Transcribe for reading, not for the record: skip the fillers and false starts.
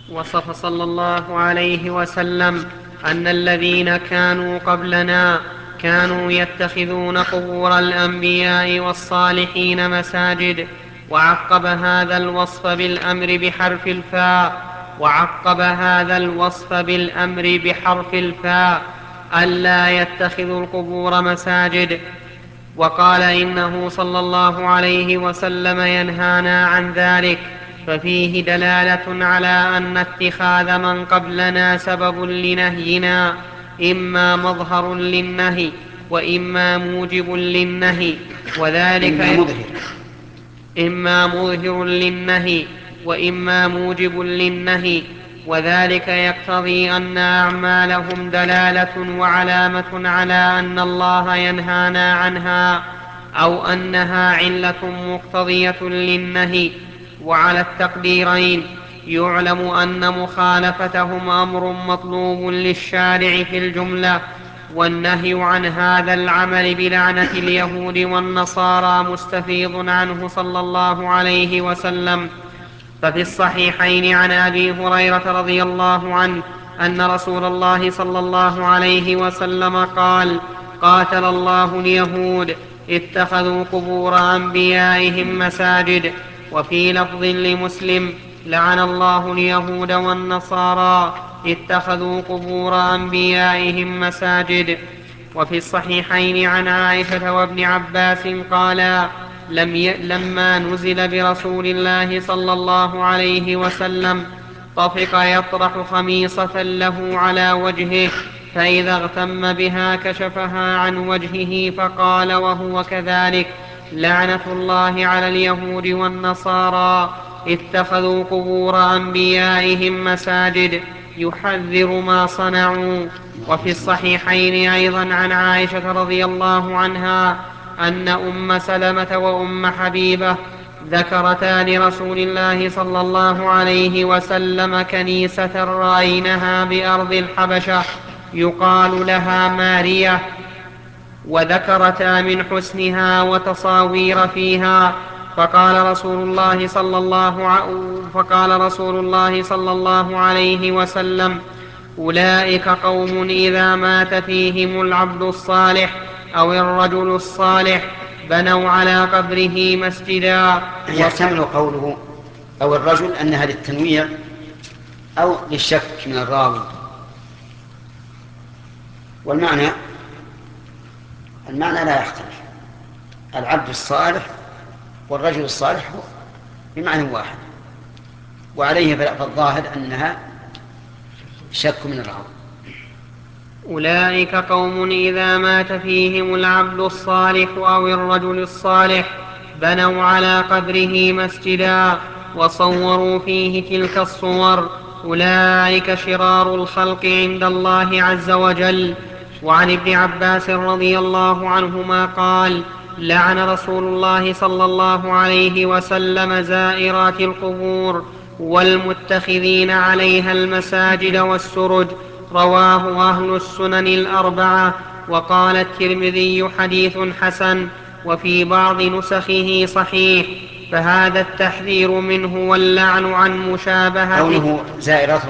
وصف صلى الله عليه وسلم أن الذين كانوا قبلنا كانوا يتخذون قبور الأنبياء والصالحين مساجد. وعقب هذا الوصف بالأمر بحرف الفاء ألا يتخذوا القبور مساجد، وقال إنه صلى الله عليه وسلم ينهانا عن ذلك. ففيه دلالة على أن اتخاذ من قبلنا سبب لنهينا، إما مظهر للنهي وإما موجب للنهي، وذلك إما مظهر للنهي وإما موجب للنهي، وذلك يقتضي أن أعمالهم دلالة وعلامة على أن الله ينهانا عنها، أو أنها علة مقتضية للنهي. وعلى التقديرين يعلم أن مخالفتهم أمر مطلوب للشارع في الجملة، والنهي عن هذا العمل بلعنة اليهود والنصارى مستفيض عنه صلى الله عليه وسلم. ففي الصحيحين عن أبي هريرة رضي الله عنه أن رسول الله صلى الله عليه وسلم قال: قاتل الله اليهود اتخذوا قبور أنبيائهم مساجد. وفي لفظ لمسلم: لعن الله اليهود والنصارى اتخذوا قبور أنبيائهم مساجد. وفي الصحيحين عن عائشة وابن عباس قالا: لما نزل برسول الله صلى الله عليه وسلم طفق يطرح خميصة له على وجهه، فإذا اغتم بها كشفها عن وجهه فقال وهو كذلك: لعنة الله على اليهود والنصارى اتخذوا قبور أنبيائهم مساجد، يحذر ما صنعوا. وفي الصحيحين أيضا عن عائشة رضي الله عنها أن أم سلمة وأم حبيبة ذكرتا لرسول الله صلى الله عليه وسلم كنيسة رأينها بأرض الحبشة يقال لها مارية، وذكرتا من حسنها وتصاوير فيها. فقال رسول الله صلى الله عليه وسلم: أولئك قوم إذا مات فيهم العبد الصالح أو الرجل الصالح بنوا على قبره مسجدا. يحتمل قوله أو الرجل أنها للتنويع أو للشك من الراوي، والمعنى لا يختلف، العبد الصالح والرجل الصالح بمعنى واحد، وعليه فالظاهر أنها شك من الراوي. أولئك قوم إذا مات فيهم العبد الصالح أو الرجل الصالح بنوا على قبره مسجدا وصوروا فيه تلك الصور، أولئك شرار الخلق عند الله عز وجل. وعن ابن عباس رضي الله عنهما قال: لعن رسول الله صلى الله عليه وسلم زائرات القبور والمتخذين عليها المساجد والسرج. رواه أهل السنن الأربعة. وقال الترمذي: حديث حسن. وفي بعض نسخه صحيح. فهذا التحذير منه واللعن عن مشابهته. قوله زائرات